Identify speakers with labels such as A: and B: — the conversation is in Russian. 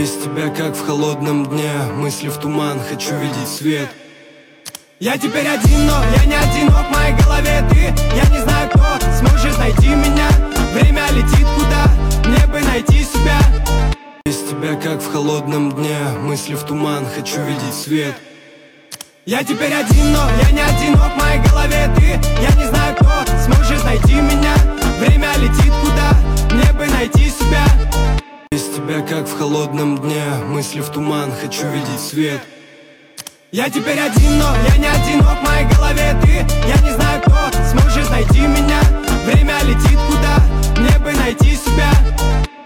A: Без тебя, как в холодном дне, мысли в туман, хочу видеть свет. Я теперь один, но я не одинок, в моей голове ты. Я не знаю, кто сможет найти меня. Время летит куда, мне бы найти себя. Без тебя, как в холодном дне, мысли в туман, хочу видеть свет. Я теперь один, но я не одинок, в моей голове ты. Я не знаю, кто сможет найти меня. Время летит куда, мне бы найти себя. Без тебя, как в холодном дне, мысли в туман, хочу видеть свет. Я теперь один, но я не одинок, в моей голове ты. Я не знаю, кто сможет найти меня. Время летит куда, мне бы найти себя.